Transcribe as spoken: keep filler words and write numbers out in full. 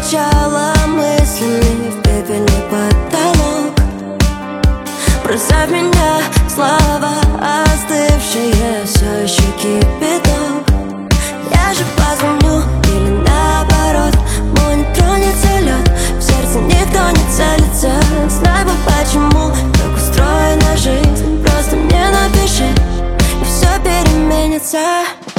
кричала мыслями в пепельный потолок. Бросай в меня слова остывшие, все еще кипяток. Я же позвоню или наоборот, мой не тронется лед, в сердце никто не целится. Знай бы почему так устроена жизнь, просто мне напиши и все переменится.